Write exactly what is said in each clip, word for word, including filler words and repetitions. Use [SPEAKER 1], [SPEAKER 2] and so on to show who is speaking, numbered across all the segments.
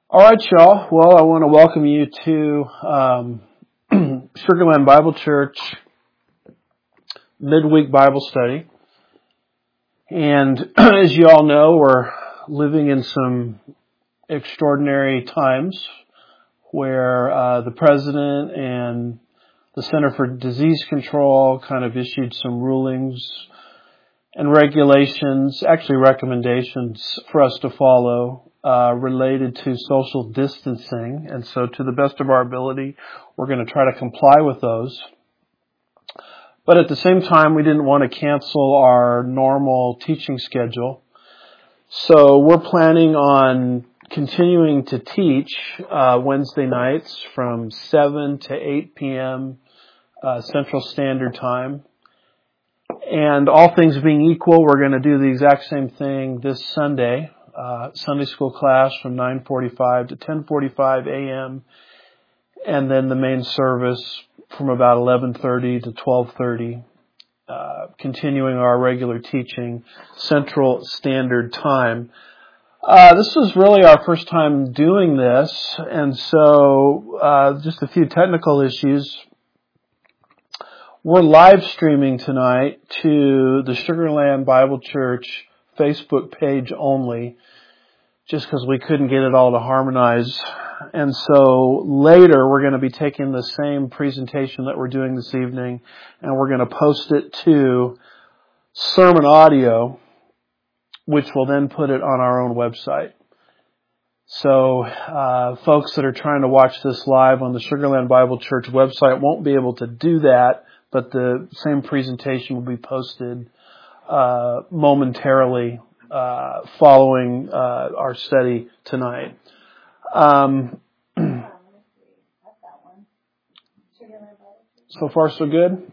[SPEAKER 1] All right, y'all. Well, I want to welcome you to um, Sugarland Bible Church midweek Bible study. And as you all know, we're living in some extraordinary times where uh, the president and the Center for Disease Control kind of issued some rulings and regulations, actually recommendations for us to follow uh, related to social distancing. And so to the best of our ability, we're going to try to comply with those. But at the same time, we didn't want to cancel our normal teaching schedule. So we're planning on continuing to teach uh, Wednesday nights from seven to eight p.m. Uh, Central Standard Time. And all things being equal, we're going to do the exact same thing this Sunday. Uh, Sunday school class from nine forty-five to ten forty-five a.m. And then the main service from about eleven thirty to twelve thirty. Uh, continuing our regular teaching, Central Standard Time. Uh, this is really our first time doing this, and so uh, just a few technical issues. We're live streaming tonight to the Sugarland Bible Church Facebook page only, just because we couldn't get it all to harmonize. And so later we're going to be taking the same presentation that we're doing this evening, and we're going to post it to Sermon Audio, which will then put it on our own website. So uh, folks that are trying to watch this live on the Sugarland Bible Church website won't be able to do that, but the same presentation will be posted uh, momentarily uh, following uh, our study tonight. Um, so far, so good?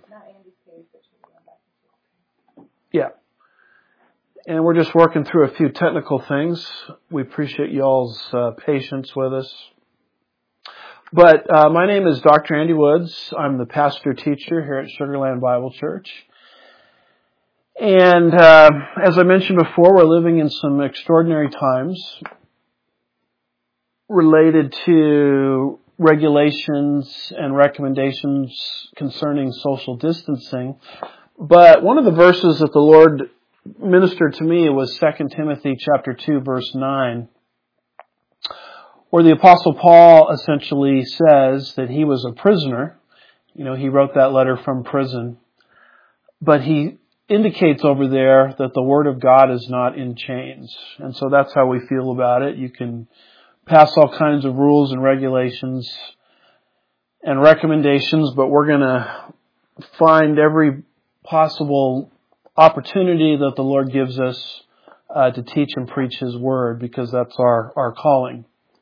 [SPEAKER 1] Yeah. And we're just working through a few technical things. We appreciate y'all's uh, patience with us. But uh, my name is Doctor Andy Woods. I'm the pastor teacher here at Sugarland Bible Church. And uh, as I mentioned before, we're living in some extraordinary times related to regulations and recommendations concerning social distancing. But one of the verses that the Lord ministered to me was Second Timothy chapter two, verse nine. Where the Apostle Paul essentially says that he was a prisoner. You know, he wrote that letter from prison. But he indicates over there that the Word of God is not in chains. And so that's how we feel about it. You can pass all kinds of rules and regulations and recommendations, but we're going to find every possible opportunity that the Lord gives us uh, to teach and preach His Word, because that's our, our calling.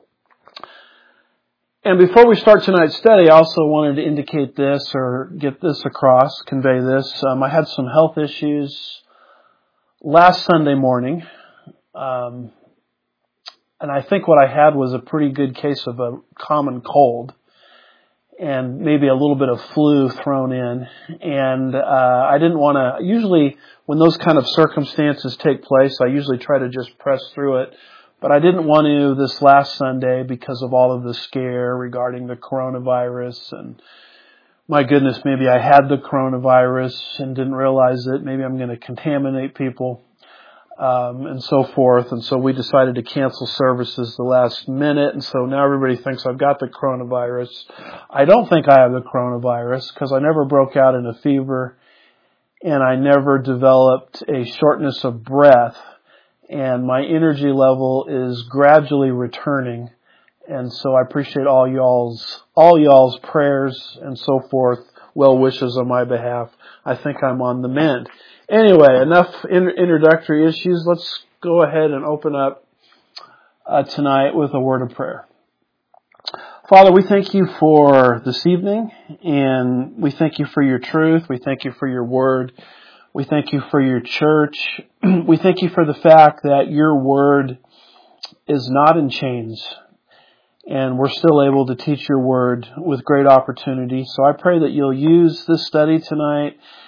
[SPEAKER 1] And before we start tonight's study, I also wanted to indicate this or get this across, convey this. Um, I had some health issues last Sunday morning. Um, and I think what I had was a pretty good case of a common cold and maybe a little bit of flu thrown in. And uh, I didn't want to, usually when those kind of circumstances take place, I usually try to just press through it. But I didn't want to this last Sunday because of all of the scare regarding the coronavirus. And my goodness, maybe I had the coronavirus and didn't realize it. Maybe I'm going to contaminate people um, and so forth. And so we decided to cancel services the last minute. And so now everybody thinks I've got the coronavirus. I don't think I have the coronavirus because I never broke out in a fever and I never developed a shortness of breath. And my energy level is gradually returning. And so I appreciate all y'all's, all y'all's prayers and so forth, well wishes on my behalf. I think I'm on the mend. Anyway, enough in, introductory issues. Let's go ahead and open up uh, tonight with a word of prayer. Father, we thank you for this evening, and we thank you for your truth. We thank you for your word. We thank you for your church. We thank you for the fact that your word is not in chains, and we're still able to teach your word with great opportunity. So I pray that you'll use this study tonight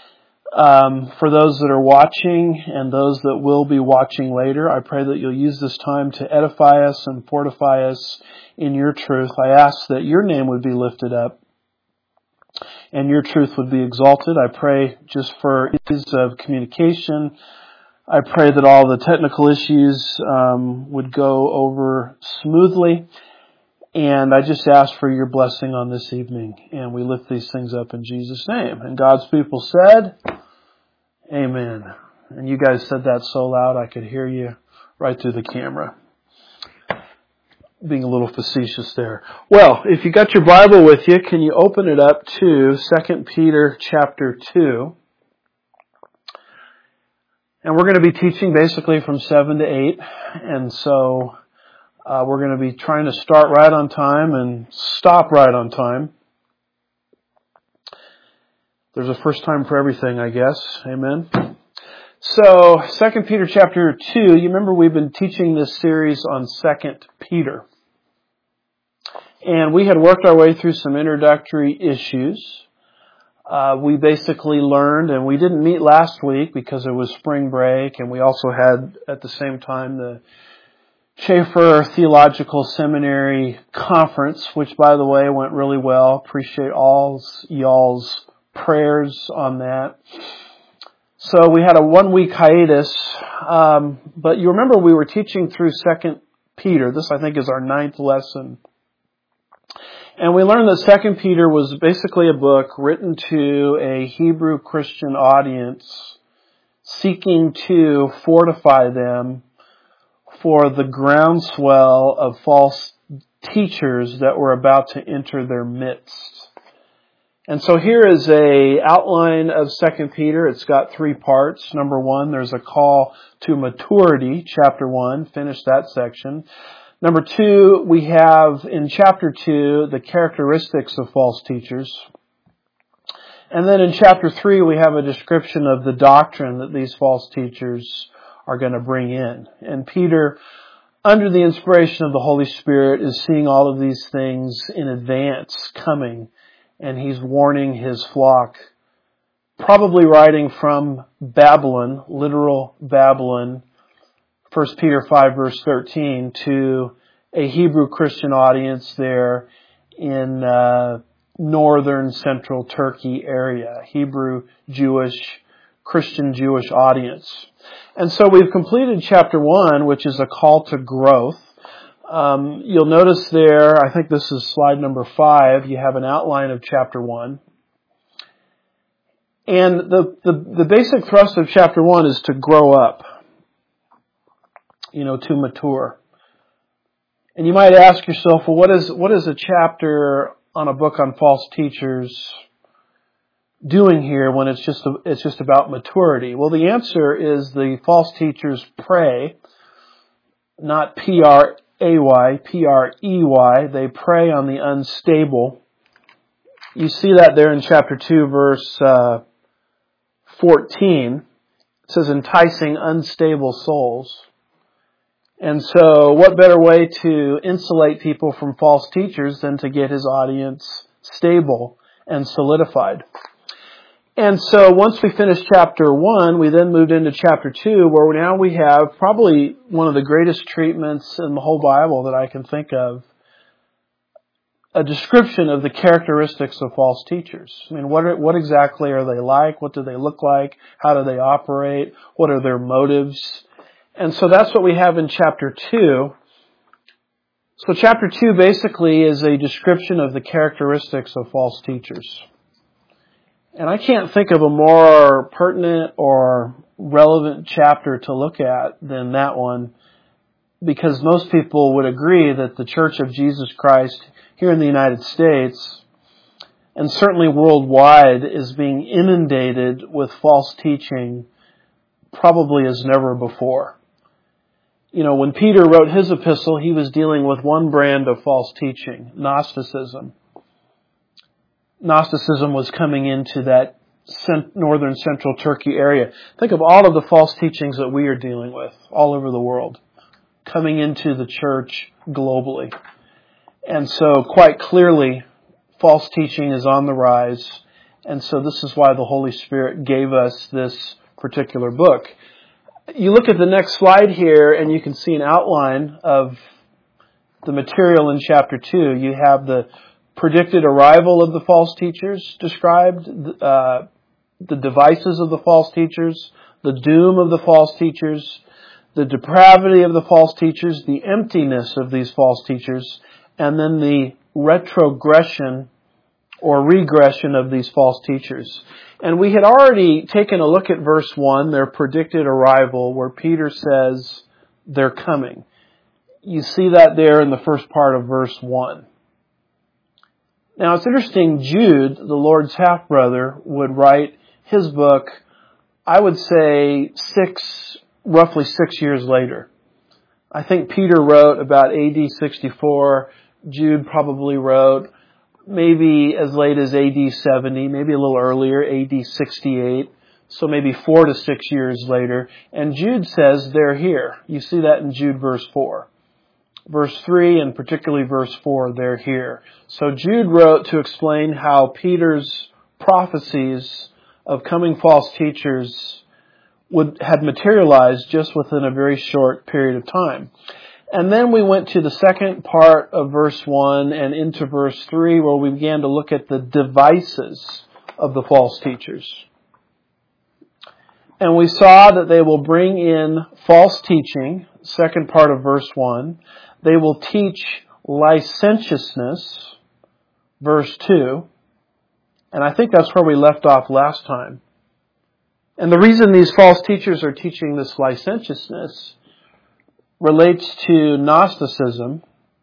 [SPEAKER 1] Um, for those that are watching and those that will be watching later, I pray that you'll use this time to edify us and fortify us in your truth. I ask that your name would be lifted up and your truth would be exalted. I pray just for ease of communication. I pray that all the technical issues um, would go over smoothly. And I just ask for your blessing on this evening. And we lift these things up in Jesus' name. And God's people said, Amen. And you guys said that so loud I could hear you right through the camera. Being a little facetious there. Well, if you got your Bible with you, can you open it up to Second Peter chapter two? And we're going to be teaching basically from seven to eight. And so uh, we're going to be trying to start right on time and stop right on time. There's a first time for everything, I guess. Amen. So, Second Peter chapter two, you remember we've been teaching this series on Second Peter. And we had worked our way through some introductory issues. Uh, we basically learned, and we didn't meet last week because it was spring break, and we also had at the same time the Schaefer Theological Seminary Conference, which by the way went really well. Appreciate all y'all's prayers on that. So we had a one-week hiatus, um, but you remember we were teaching through Second Peter. This, I think, is our ninth lesson. And we learned that Second Peter was basically a book written to a Hebrew Christian audience seeking to fortify them for the groundswell of false teachers that were about to enter their midst. And so here is a outline of Second Peter. It's got three parts. Number one, there's a call to maturity, chapter one. Finish that section. Number two, we have in chapter two the characteristics of false teachers. And then in chapter three, we have a description of the doctrine that these false teachers are going to bring in. And Peter, under the inspiration of the Holy Spirit, is seeing all of these things in advance coming. And he's warning his flock, probably writing from Babylon, literal Babylon, First Peter five verse thirteen, to a Hebrew Christian audience there in uh, northern central Turkey area, Hebrew Jewish, Christian Jewish audience. And so we've completed chapter one, which is a call to growth. Um, you'll notice there, I think this is slide number five, you have an outline of chapter one. And the, the, the basic thrust of chapter one is to grow up, you know, to mature. And you might ask yourself, well, what is, what is a chapter on a book on false teachers doing here when it's just, it's just about maturity? Well, the answer is the false teachers pray, not P R A Y, P R E Y. They prey on the unstable. You see that there in chapter two, verse uh, fourteen. It says, enticing unstable souls. And so what better way to insulate people from false teachers than to get his audience stable and solidified? And so once we finished chapter one, we then moved into chapter two, where now we have probably one of the greatest treatments in the whole Bible that I can think of. A description of the characteristics of false teachers. I mean, what are, what exactly are they like? What do they look like? How do they operate? What are their motives? And so that's what we have in chapter two. So chapter two basically is a description of the characteristics of false teachers. And I can't think of a more pertinent or relevant chapter to look at than that one, because most people would agree that the Church of Jesus Christ here in the United States, and certainly worldwide, is being inundated with false teaching probably as never before. You know, when Peter wrote his epistle, he was dealing with one brand of false teaching, Gnosticism. Gnosticism was coming into that northern central Turkey area. Think of all of the false teachings that we are dealing with all over the world, coming into the church globally. And so quite clearly, false teaching is on the rise, And so this is why the Holy Spirit gave us this particular book. You look at the next slide here and you can see an outline of the material in chapter two. You have the predicted arrival of the false teachers described, uh, the devices of the false teachers, the doom of the false teachers, the depravity of the false teachers, the emptiness of these false teachers, and then the retrogression or regression of these false teachers. And we had already taken a look at verse one, their predicted arrival, where Peter says they're coming. You see that there in the first part of verse one. Now it's interesting, Jude, the Lord's half-brother, would write his book, I would say six, roughly six years later. I think Peter wrote about A D sixty-four, Jude probably wrote maybe as late as A D seventy, maybe a little earlier, A D sixty-eight, so maybe four to six years later. And Jude says they're here. You see that in Jude verse four. Verse three and particularly verse four, they're here. So Jude wrote to explain how Peter's prophecies of coming false teachers would had materialized just within a very short period of time. And then we went to the second part of verse one and into verse three, where we began to look at the devices of the false teachers. And we saw that they will bring in false teaching, second part of verse one. They will teach licentiousness, verse two. And I think that's where we left off last time. And the reason these false teachers are teaching this licentiousness relates to Gnosticism.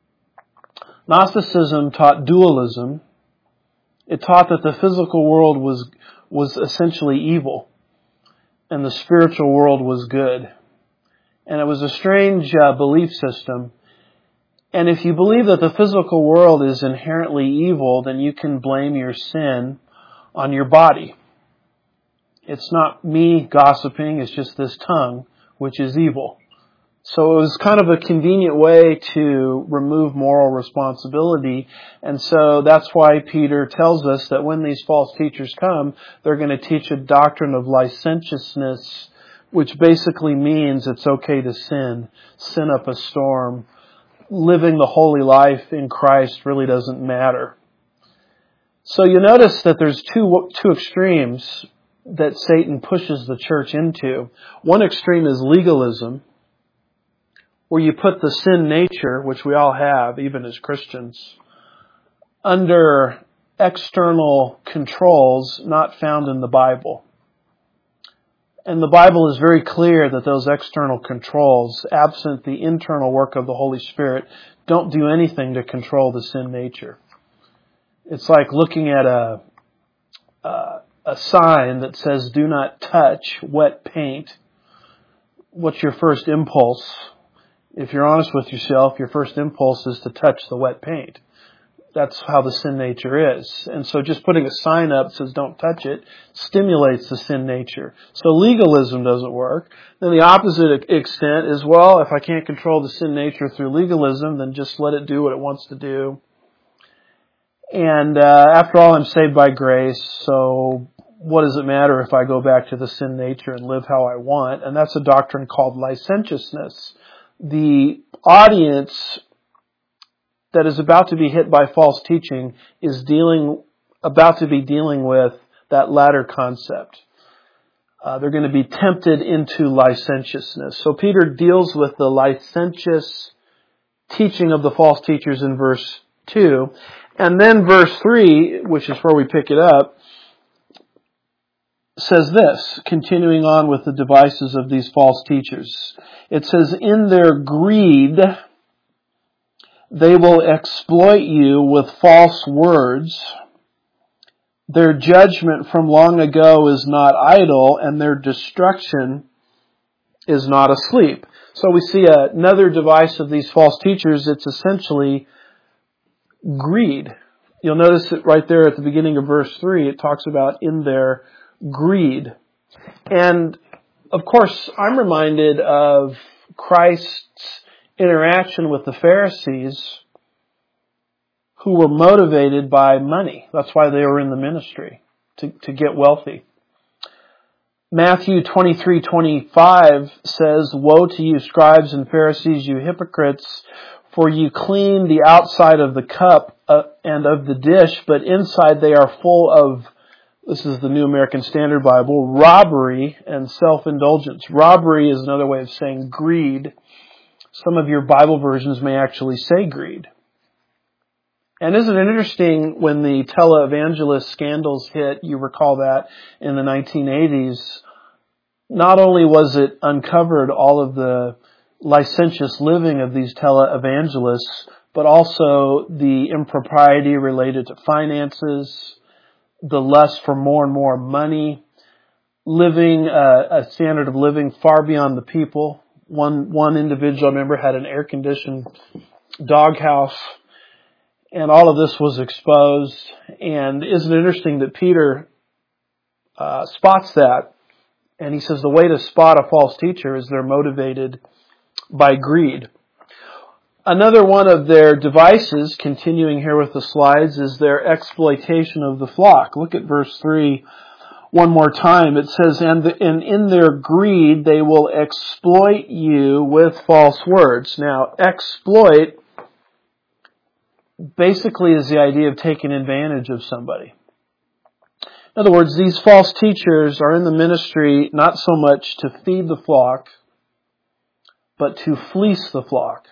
[SPEAKER 1] Gnosticism taught dualism. It taught that the physical world was was essentially evil and the spiritual world was good. And it was a strange uh, belief system. And if you believe that the physical world is inherently evil, then you can blame your sin on your body. It's not me gossiping, it's just this tongue, which is evil. So it was kind of a convenient way to remove moral responsibility. And so that's why Peter tells us that when these false teachers come, they're going to teach a doctrine of licentiousness, which basically means it's okay to sin, sin up a storm. Living the holy life in Christ really doesn't matter. So you notice that there's two two extremes that Satan pushes the church into. One extreme is legalism, where you put the sin nature, which we all have, even as Christians, under external controls not found in the Bible. And the Bible is very clear that those external controls, absent the internal work of the Holy Spirit, don't do anything to control the sin nature. It's like looking at a, a, a sign that says, do not touch wet paint. What's your first impulse? If you're honest with yourself, your first impulse is to touch the wet paint. That's how the sin nature is. And so just putting a sign up that says don't touch it stimulates the sin nature. So legalism doesn't work. Then the opposite extent is, well, if I can't control the sin nature through legalism, then just let it do what it wants to do. And uh, after all, I'm saved by grace, so what does it matter if I go back to the sin nature and live how I want? And that's a doctrine called licentiousness. The audience that is about to be hit by false teaching is dealing, about to be dealing with that latter concept. Uh, they're going to be tempted into licentiousness. So Peter deals with the licentious teaching of the false teachers in verse two. And then verse three, which is where we pick it up, says this, continuing on with the devices of these false teachers. It says, in their greed, they will exploit you with false words. Their judgment from long ago is not idle, and their destruction is not asleep. So we see another device of these false teachers. It's essentially greed. You'll notice it right there at the beginning of verse three. It talks about in their greed. And of course, I'm reminded of Christ's interaction with the Pharisees, who were motivated by money. That's why they were in the ministry. to, to get wealthy. Matthew twenty-three twenty-five says, "Woe to you, scribes and Pharisees, you hypocrites, for you clean the outside of the cup uh, and of the dish, but inside they are full of," this is the New American Standard Bible, "robbery and self-indulgence." Robbery is another way of saying greed. Some of your Bible versions may actually say greed. And isn't it interesting when the televangelist scandals hit, you recall that in the nineteen eighties, not only was it uncovered all of the licentious living of these televangelists, but also the impropriety related to finances, the lust for more and more money, living uh, a standard of living far beyond the people. One one individual, I remember, had an air-conditioned doghouse, and all of this was exposed. And isn't it interesting that Peter uh, spots that, and he says the way to spot a false teacher is they're motivated by greed. Another one of their devices, continuing here with the slides, is their exploitation of the flock. Look at verse three one more time. It says, and, the, and in their greed they will exploit you with false words. Now, exploit basically is the idea of taking advantage of somebody. In other words, these false teachers are in the ministry not so much to feed the flock, but to fleece the flock.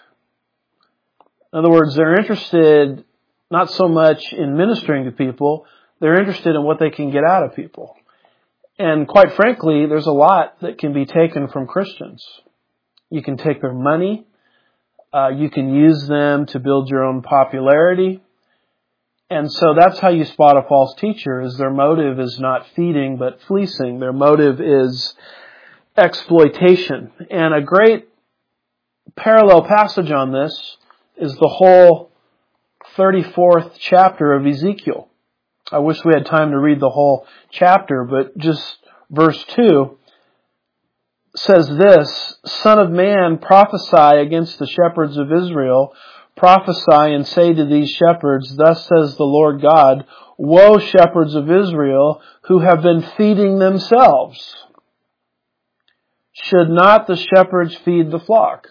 [SPEAKER 1] In other words, they're interested not so much in ministering to people, they're interested in what they can get out of people. And quite frankly, there's a lot that can be taken from Christians. You can take their money, uh, you can use them to build your own popularity. And so that's how you spot a false teacher, is their motive is not feeding, but fleecing. Their motive is exploitation. And a great parallel passage on this is the whole thirty-fourth chapter of Ezekiel. I wish we had time to read the whole chapter, but just verse two says this, "Son of man, prophesy against the shepherds of Israel. Prophesy and say to these shepherds, thus says the Lord God, woe, shepherds of Israel, who have been feeding themselves. Should not the shepherds feed the flock?"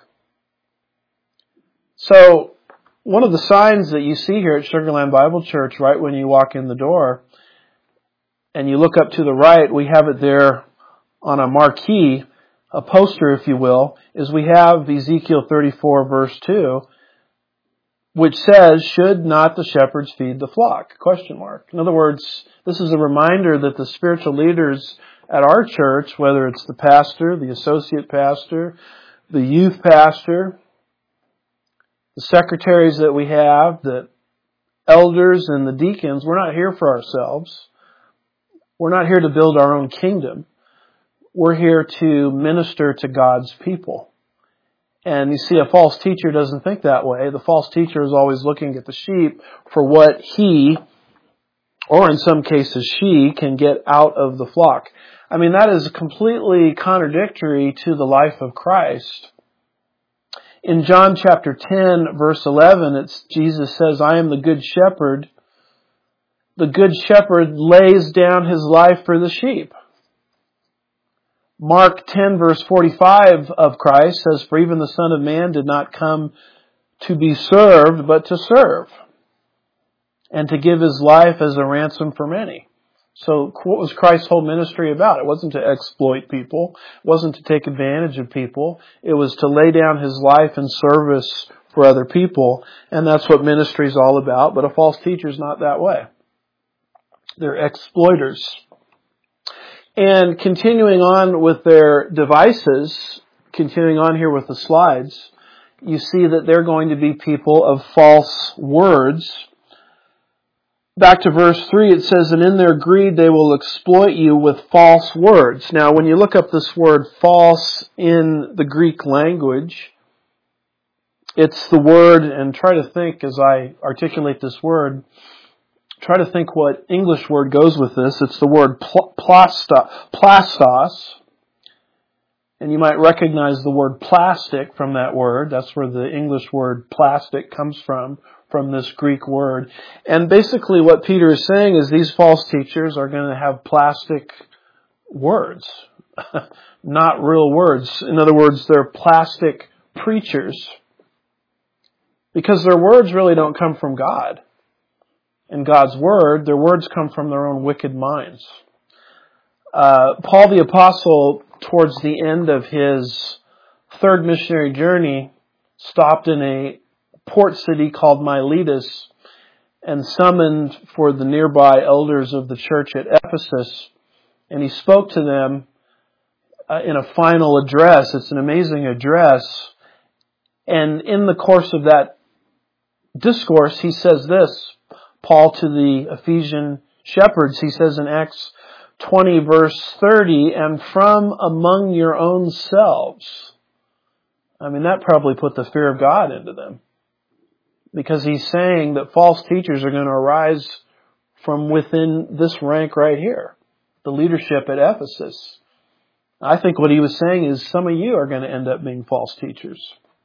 [SPEAKER 1] So, one of the signs that you see here at Sugar Land Bible Church, right when you walk in the door, and you look up to the right, we have it there on a marquee, a poster, if you will, is we have Ezekiel thirty-four, verse two, which says, "Should not the shepherds feed the flock?" Question mark. In other words, this is a reminder that the spiritual leaders at our church, whether it's the pastor, the associate pastor, the youth pastor, the secretaries that we have, the elders and the deacons, we're not here for ourselves. We're not here to build our own kingdom. We're here to minister to God's people. And you see, a false teacher doesn't think that way. The false teacher is always looking at the sheep for what he, or in some cases she, can get out of the flock. I mean, that is completely contradictory to the life of Christ. In John chapter ten, verse eleven, it's Jesus says, "I am the good shepherd. The good shepherd lays down his life for the sheep." Mark ten, verse forty-five of Christ says, "For even the Son of Man did not come to be served, but to serve, and to give his life as a ransom for many." So what was Christ's whole ministry about? It wasn't to exploit people. It wasn't to take advantage of people. It was to lay down his life in service for other people. And that's what ministry is all about. But a false teacher is not that way. They're exploiters. And continuing on with their devices, continuing on here with the slides, you see that they're going to be people of false words. Back to verse three, it says, "And in their greed they will exploit you with false words." Now, when you look up this word false in the Greek language, it's the word, and try to think as I articulate this word, try to think what English word goes with this. It's the word pl- plasta, plastos. And you might recognize the word plastic from that word. That's where the English word plastic comes from, from this Greek word. And basically what Peter is saying is these false teachers are going to have plastic words, not real words. In other words, they're plastic preachers because their words really don't come from God. In God's word, their words come from their own wicked minds. Uh, Paul the Apostle, towards the end of his third missionary journey, stopped in a port city called Miletus and summoned for the nearby elders of the church at Ephesus. And he spoke to them uh, in a final address. It's an amazing address. And in the course of that discourse, he says this, Paul to the Ephesian shepherds, he says in Acts twenty verse thirty, and from among your own selves. I mean, that probably put the fear of God into them. Because he's saying that false teachers are going to arise from within this rank right here. The leadership at Ephesus. I think what he was saying is some of you are going to end up being false teachers.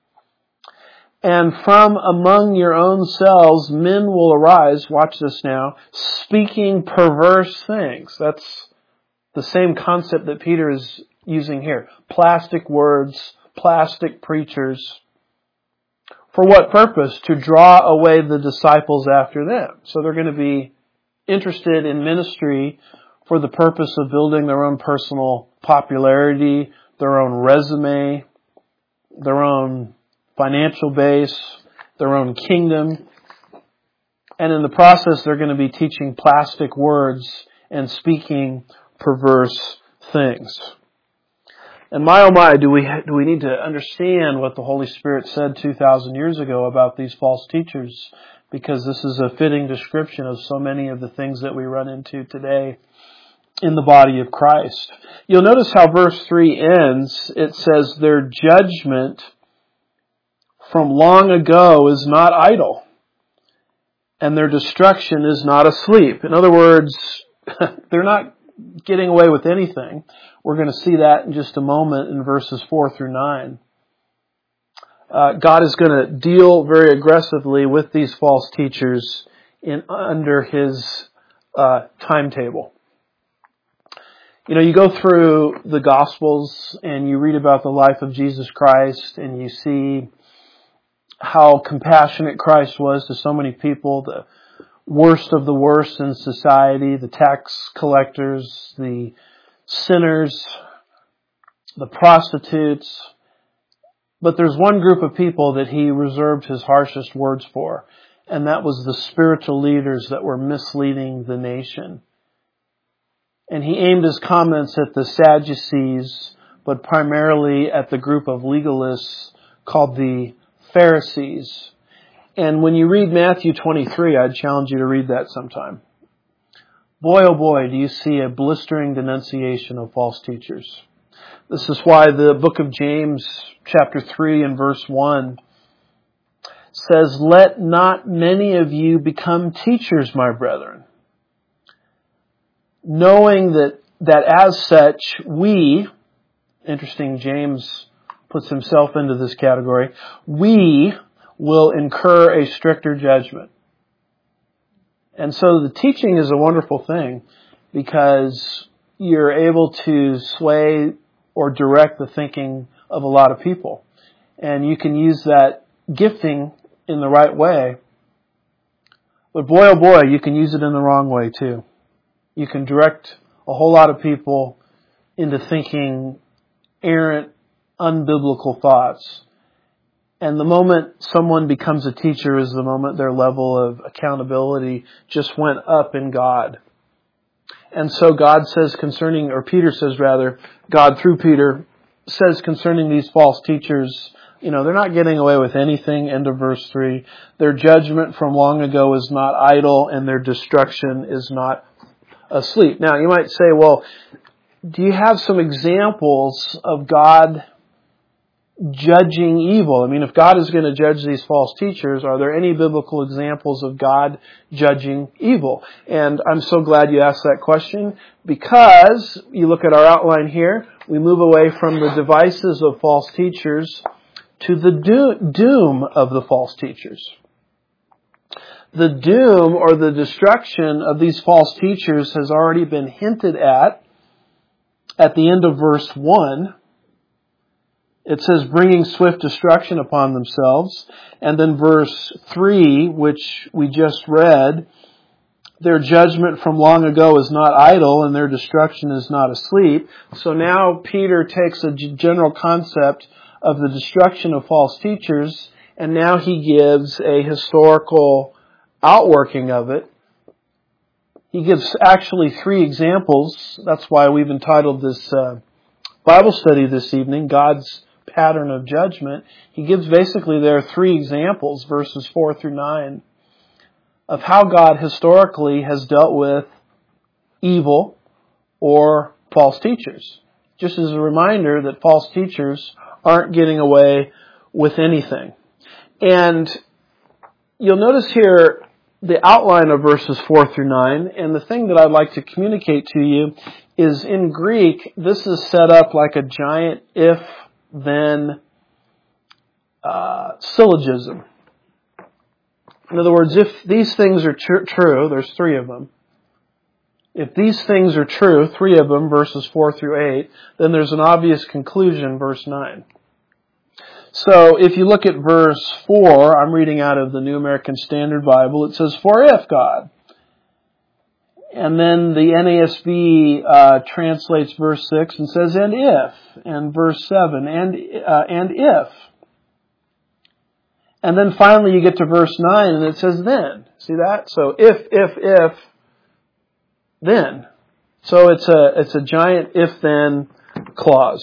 [SPEAKER 1] And from among your own selves, men will arise, watch this now, speaking perverse things. That's the same concept that Peter is using here. Plastic words, plastic preachers. For what purpose? To draw away the disciples after them. So they're going to be interested in ministry for the purpose of building their own personal popularity, their own resume, their own financial base, their own kingdom. And in the process, they're going to be teaching plastic words and speaking perverse things. And my oh my, do we do we need to understand what the Holy Spirit said two thousand years ago about these false teachers, because this is a fitting description of so many of the things that we run into today in the body of Christ. You'll notice how verse three ends. It says, their judgment from long ago is not idle, and their destruction is not asleep. In other words, they're not getting away with anything. We're going to see that in just a moment in verses four through nine. Uh, God is going to deal very aggressively with these false teachers in under His uh, timetable. You know, you go through the Gospels and you read about the life of Jesus Christ and you see how compassionate Christ was to so many people, the worst of the worst in society, the tax collectors, the sinners, the prostitutes. But there's one group of people that He reserved His harshest words for, and that was the spiritual leaders that were misleading the nation. And He aimed His comments at the Sadducees, but primarily at the group of legalists called the Pharisees. And when you read Matthew twenty-three, I'd challenge you to read that sometime. Boy, oh boy, do you see a blistering denunciation of false teachers. This is why the book of James, chapter three and verse one, says, let not many of you become teachers, my brethren, knowing that, that as such we, interesting, James puts himself into this category, we will incur a stricter judgment. And so the teaching is a wonderful thing because you're able to sway or direct the thinking of a lot of people. And you can use that gifting in the right way. But boy, oh boy, you can use it in the wrong way too. You can direct a whole lot of people into thinking errant, unbiblical thoughts. And the moment someone becomes a teacher is the moment their level of accountability just went up in God. And so God says concerning, or Peter says rather, God through Peter says concerning these false teachers, you know, they're not getting away with anything. End of verse three. Their judgment from long ago is not idle, and their destruction is not asleep. Now, you might say, well, do you have some examples of God judging evil? I mean, if God is going to judge these false teachers, are there any biblical examples of God judging evil? And I'm so glad you asked that question, because you look at our outline here, we move away from the devices of false teachers to the do- doom of the false teachers. The doom or the destruction of these false teachers has already been hinted at at the end of verse one. It says, bringing swift destruction upon themselves. And then verse three, which we just read, their judgment from long ago is not idle and their destruction is not asleep. So now Peter takes a general concept of the destruction of false teachers, and now he gives a historical outworking of it. He gives actually three examples. That's why we've entitled this uh, Bible study this evening, God's Pattern of Judgment. He gives basically there three examples, verses four through nine, of how God historically has dealt with evil or false teachers. Just as a reminder that false teachers aren't getting away with anything. And you'll notice here the outline of verses four through nine, and the thing that I'd like to communicate to you is in Greek, this is set up like a giant if-then uh, syllogism. In other words, if these things are tr- true, there's three of them. If these things are true, three of them, verses four through eight, then there's an obvious conclusion, verse nine. So if you look at verse four, I'm reading out of the New American Standard Bible, it says, for if God. And then the N A S B uh, translates verse six and says, and if. And verse seven, and uh, and if. And then finally you get to verse nine and it says then. See that? So if, if, if, then. So it's a, it's a giant if-then clause.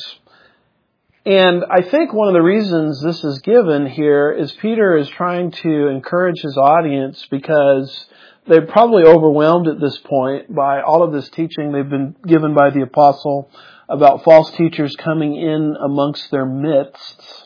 [SPEAKER 1] And I think one of the reasons this is given here is Peter is trying to encourage his audience because they're probably overwhelmed at this point by all of this teaching they've been given by the apostle about false teachers coming in amongst their midst.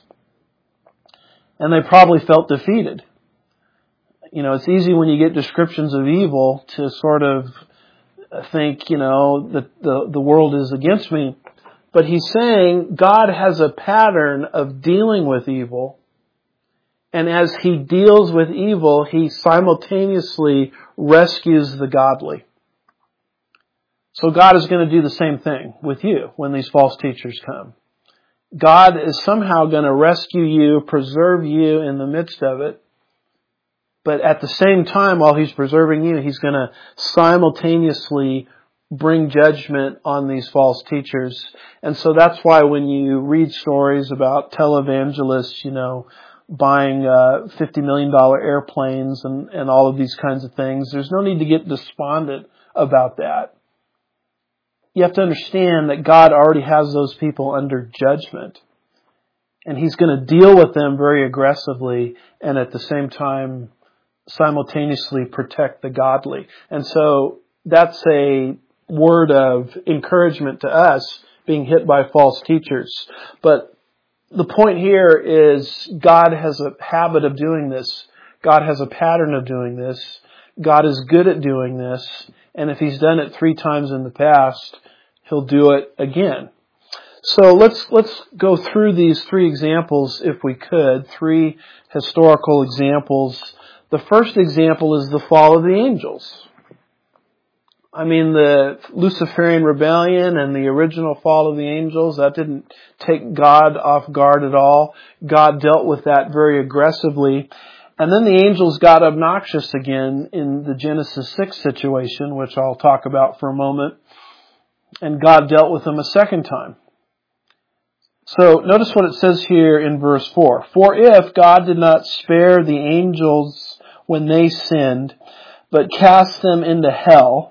[SPEAKER 1] And they probably felt defeated. You know, it's easy when you get descriptions of evil to sort of think, you know, that the, the world is against me. But he's saying God has a pattern of dealing with evil. And as he deals with evil, he simultaneously rescues the godly. So God is going to do the same thing with you when these false teachers come. God is somehow going to rescue you, preserve you in the midst of it. But at the same time, while he's preserving you, he's going to simultaneously bring judgment on these false teachers. And so that's why when you read stories about televangelists, you know, buying uh, fifty million dollars airplanes and, and all of these kinds of things, there's no need to get despondent about that. You have to understand that God already has those people under judgment. And he's going to deal with them very aggressively and at the same time simultaneously protect the godly. And so that's a word of encouragement to us being hit by false teachers. But the point here is God has a habit of doing this. God has a pattern of doing this. God is good at doing this. And if he's done it three times in the past, he'll do it again. So let's let's go through these three examples if we could, three historical examples. The first example is the fall of the angels. I mean, the Luciferian rebellion and the original fall of the angels, that didn't take God off guard at all. God dealt with that very aggressively. And then the angels got obnoxious again in the Genesis six situation, which I'll talk about for a moment. And God dealt with them a second time. So notice what it says here in verse four. For if God did not spare the angels when they sinned, but cast them into hell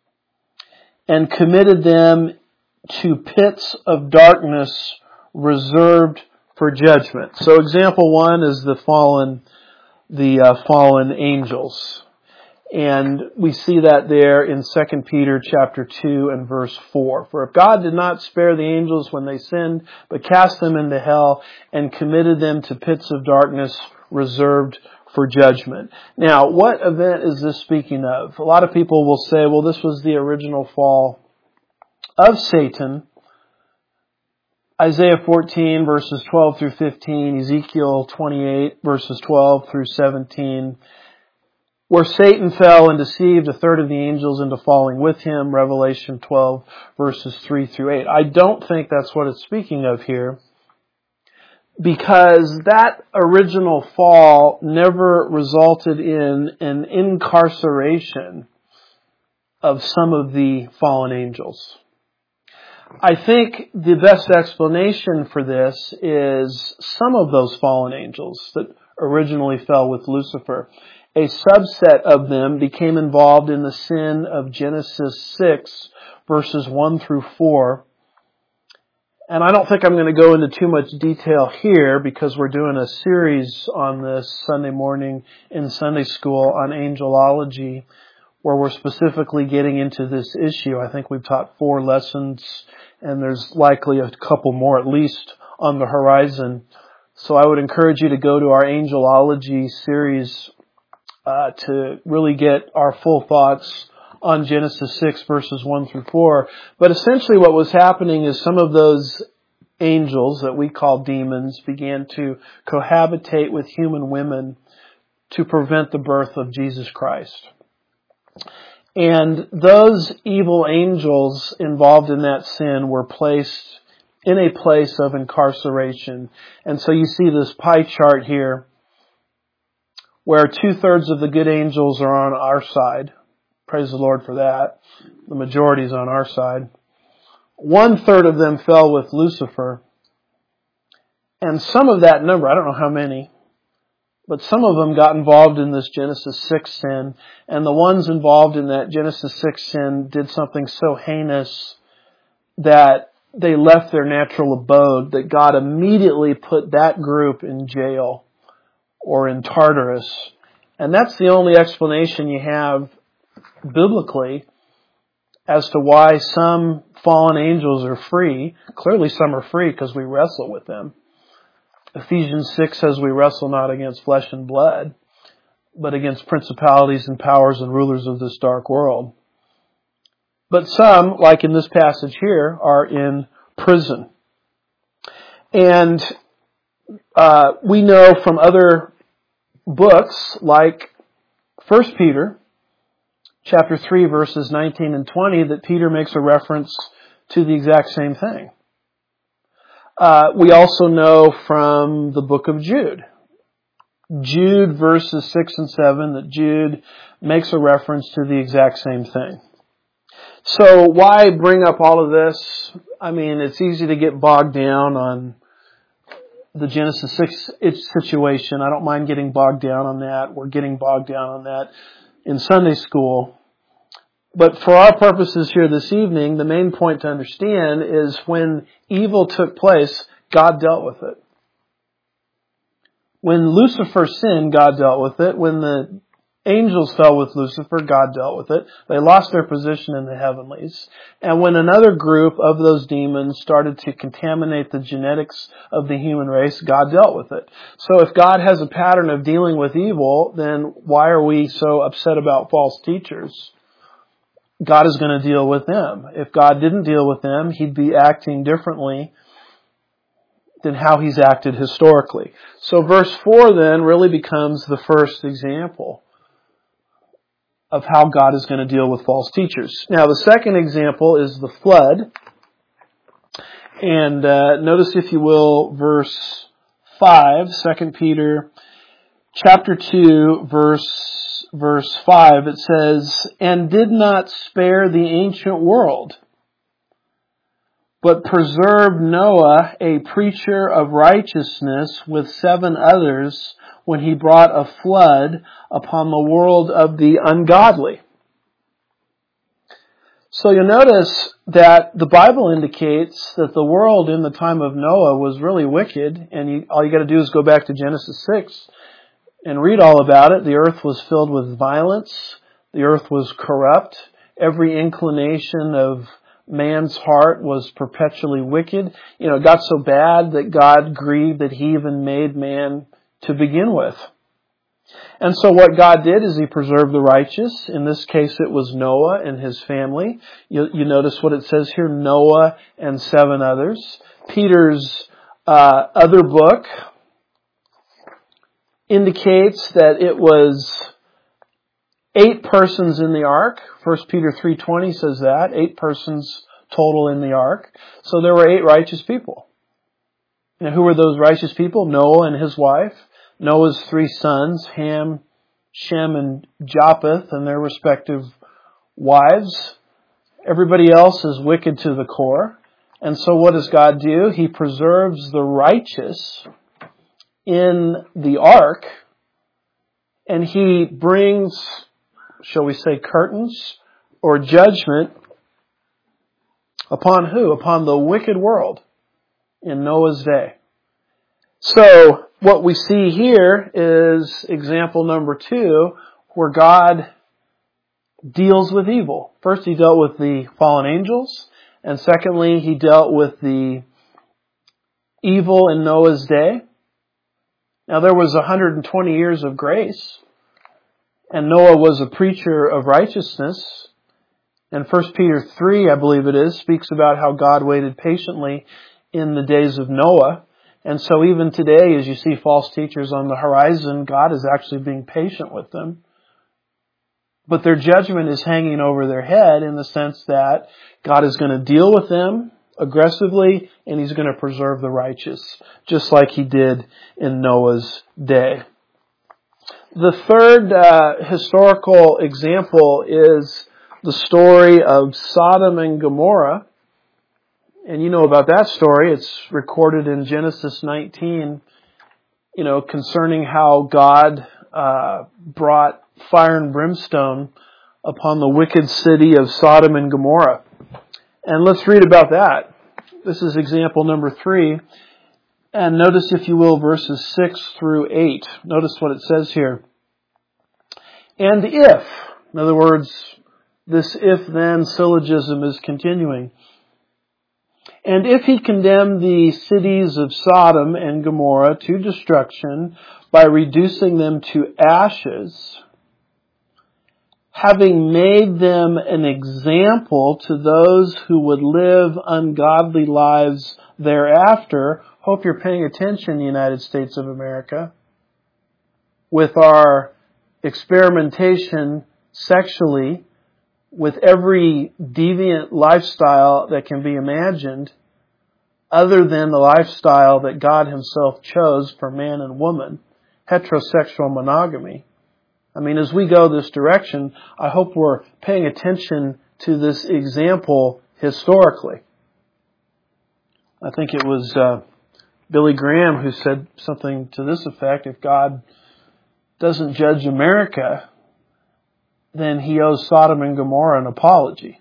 [SPEAKER 1] and committed them to pits of darkness reserved for judgment. So example one is the fallen, the uh, fallen angels. And we see that there in Second Peter chapter two and verse four. For if God did not spare the angels when they sinned, but cast them into hell and committed them to pits of darkness reserved for judgment. Now, what event is this speaking of? A lot of people will say, well, this was the original fall of Satan. Isaiah fourteen verses twelve through fifteen, Ezekiel twenty-eight verses twelve through seventeen, where Satan fell and deceived a third of the angels into falling with him, Revelation twelve, verses three through eight. I don't think that's what it's speaking of here, because that original fall never resulted in an incarceration of some of the fallen angels. I think the best explanation for this is some of those fallen angels that originally fell with Lucifer, a subset of them became involved in the sin of Genesis six, verses one through four. And I don't think I'm going to go into too much detail here because we're doing a series on this Sunday morning in Sunday school on angelology, where we're specifically getting into this issue. I think we've taught four lessons, and there's likely a couple more at least on the horizon. So I would encourage you to go to our angelology series uh, to really get our full thoughts on Genesis six, verses one through four. But essentially what was happening is some of those angels that we call demons began to cohabitate with human women to prevent the birth of Jesus Christ. And those evil angels involved in that sin were placed in a place of incarceration. And so you see this pie chart here where two-thirds of the good angels are on our side. Praise the Lord for that. The majority is on our side. One-third of them fell with Lucifer. And some of that number, I don't know how many, but some of them got involved in this Genesis six sin. And the ones involved in that Genesis six sin did something so heinous that they left their natural abode, that God immediately put that group in jail or in Tartarus. And that's the only explanation you have biblically as to why some fallen angels are free. Clearly some are free because we wrestle with them. Ephesians six says we wrestle not against flesh and blood, but against principalities and powers and rulers of this dark world. But some, like in this passage here, are in prison. And uh, we know from other books like First Peter chapter three, verses nineteen and twenty, that Peter makes a reference to the exact same thing. Uh, we also know from the book of Jude. Jude verses six and seven, that Jude makes a reference to the exact same thing. So why bring up all of this? I mean, it's easy to get bogged down on the Genesis six situation. I don't mind getting bogged down on that. We're getting bogged down on that in Sunday school. But for our purposes here this evening, the main point to understand is when evil took place, God dealt with it. When Lucifer sinned, God dealt with it. When the angels fell with Lucifer, God dealt with it. They lost their position in the heavenlies. And when another group of those demons started to contaminate the genetics of the human race, God dealt with it. So if God has a pattern of dealing with evil, then why are we so upset about false teachers? God is going to deal with them. If God didn't deal with them, He'd be acting differently than how He's acted historically. So verse four then really becomes the first example of how God is going to deal with false teachers. Now the second example is the flood. And uh, notice, if you will, verse five, Second Peter chapter two, verse verse five. It says, "And did not spare the ancient world, but preserved Noah, a preacher of righteousness, with seven others, when he brought a flood upon the world of the ungodly." So you'll notice that the Bible indicates that the world in the time of Noah was really wicked, and you, all you got to do is go back to Genesis six and read all about it. The earth was filled with violence. The earth was corrupt. Every inclination of man's heart was perpetually wicked. You know, it got so bad that God grieved that He even made man to begin with. And so what God did is He preserved the righteous. In this case, it was Noah and his family. You, you notice what it says here, Noah and seven others. Peter's uh, other book indicates that it was eight persons in the ark. First Peter three twenty says that. Eight persons total in the ark. So there were eight righteous people. Now who were those righteous people? Noah and his wife. Noah's three sons, Ham, Shem, and Japheth, and their respective wives. Everybody else is wicked to the core. And so what does God do? He preserves the righteous in the ark, and He brings, shall we say, curtains or judgment upon who? Upon the wicked world in Noah's day. So what we see here is example number two, where God deals with evil. First, He dealt with the fallen angels, and secondly, He dealt with the evil in Noah's day. Now, there was one hundred twenty years of grace, and Noah was a preacher of righteousness. And First Peter three, I believe it is, speaks about how God waited patiently in the days of Noah. And so even today, as you see false teachers on the horizon, God is actually being patient with them. But their judgment is hanging over their head in the sense that God is going to deal with them aggressively, and He's going to preserve the righteous, just like He did in Noah's day. The third uh, historical example is the story of Sodom and Gomorrah. And you know about that story. It's recorded in Genesis nineteen, you know, concerning how God uh, brought fire and brimstone upon the wicked city of Sodom and Gomorrah. And let's read about that. This is example number three. And notice, if you will, verses six through eight. Notice what it says here. And if, in other words, this if-then syllogism is continuing. And if He condemned the cities of Sodom and Gomorrah to destruction by reducing them to ashes, having made them an example to those who would live ungodly lives thereafter. Hope you're paying attention, United States of America. With our experimentation sexually, with every deviant lifestyle that can be imagined, other than the lifestyle that God Himself chose for man and woman, heterosexual monogamy. I mean, as we go this direction, I hope we're paying attention to this example historically. I think it was uh, Billy Graham who said something to this effect: if God doesn't judge America, then He owes Sodom and Gomorrah an apology.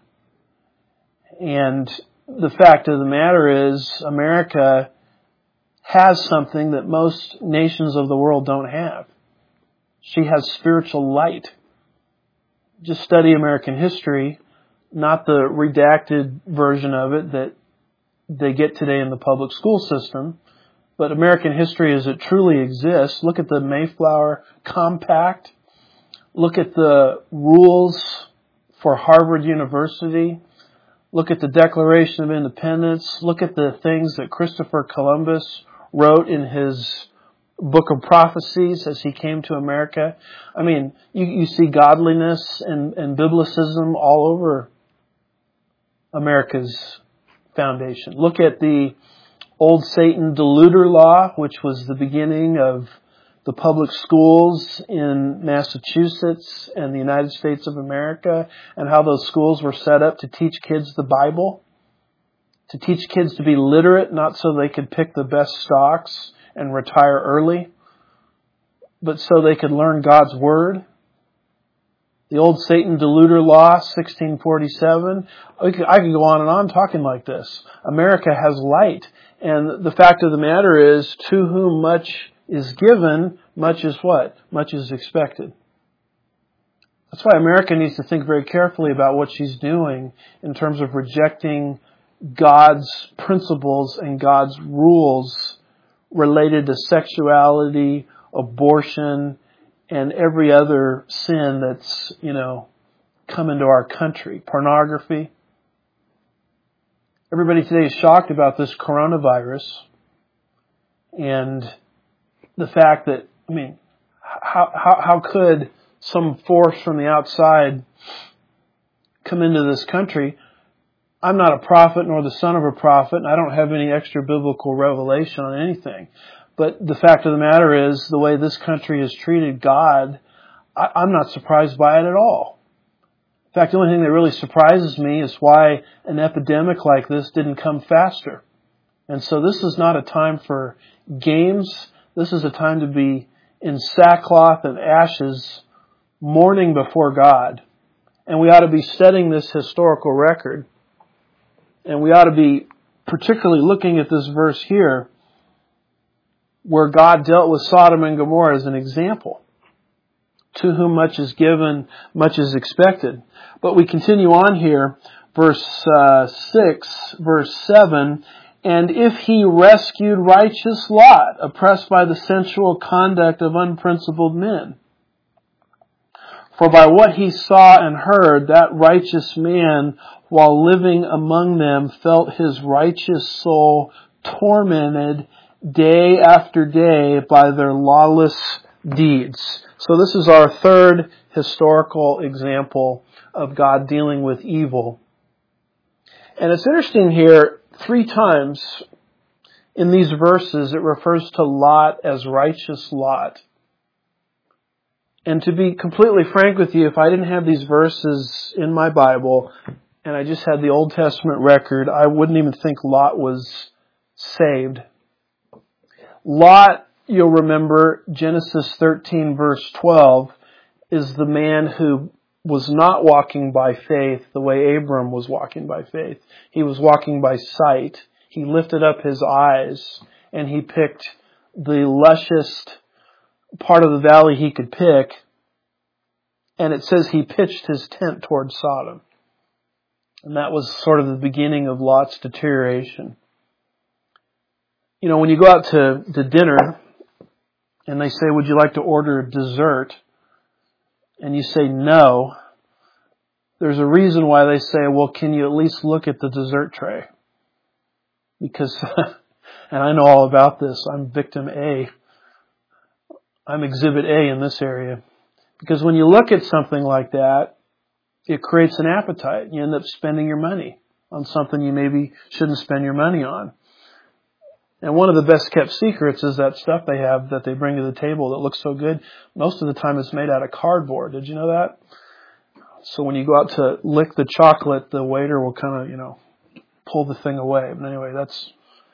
[SPEAKER 1] And the fact of the matter is, America has something that most nations of the world don't have. She has spiritual light. Just study American history, not the redacted version of it that they get today in the public school system, but American history as it truly exists. Look at the Mayflower Compact. Look at the rules for Harvard University. Look at the Declaration of Independence. Look at the things that Christopher Columbus wrote in his book of prophecies as he came to America. I mean, you, you see godliness and, and biblicism all over America's foundation. Look at the Old Satan Deluder Law, which was the beginning of the public schools in Massachusetts and the United States of America, and how those schools were set up to teach kids the Bible, to teach kids to be literate, not so they could pick the best stocks and retire early, but so they could learn God's Word. The Old Satan Deluder Law, sixteen forty-seven. I could, I could go on and on talking like this. America has light, and the fact of the matter is, to whom much is given, much is what? Much is expected. That's why America needs to think very carefully about what she's doing in terms of rejecting God's principles and God's rules related to sexuality, abortion, and every other sin that's, you know, come into our country. Pornography. Everybody today is shocked about this coronavirus and the fact that, I mean, how how, how could some force from the outside come into this country. I'm not a prophet nor the son of a prophet, and I don't have any extra biblical revelation on anything. But the fact of the matter is, the way this country has treated God, I, I'm not surprised by it at all. In fact, the only thing that really surprises me is why an epidemic like this didn't come faster. And so this is not a time for games. This is a time to be in sackcloth and ashes, mourning before God. And we ought to be studying this historical record. And we ought to be particularly looking at this verse here, where God dealt with Sodom and Gomorrah as an example. To whom much is given, much is expected. But we continue on here, verse uh, six, verse seven. And if he rescued righteous Lot, oppressed by the sensual conduct of unprincipled men. For by what he saw and heard, that righteous man, while living among them, felt his righteous soul tormented day after day by their lawless deeds. So this is our third historical example of God dealing with evil. And it's interesting here, three times in these verses it refers to Lot as righteous Lot. And to be completely frank with you, if I didn't have these verses in my Bible and I just had the Old Testament record, I wouldn't even think Lot was saved. Lot, you'll remember, Genesis thirteen verse twelve, is the man who was not walking by faith the way Abram was walking by faith. He was walking by sight. He lifted up his eyes and he picked the lushest part of the valley he could pick. And it says he pitched his tent towards Sodom. And that was sort of the beginning of Lot's deterioration. You know, when you go out to, to dinner and they say, would you like to order dessert? And you say no, there's a reason why they say, well, can you at least look at the dessert tray? Because, and I know all about this, I'm victim A. I'm exhibit A in this area. Because when you look at something like that, it creates an appetite. You end up spending your money on something you maybe shouldn't spend your money on. And one of the best kept secrets is that stuff they have that they bring to the table that looks so good. Most of the time it's made out of cardboard. Did you know that? So when you go out to lick the chocolate, the waiter will kind of, you know, pull the thing away. But anyway, that's,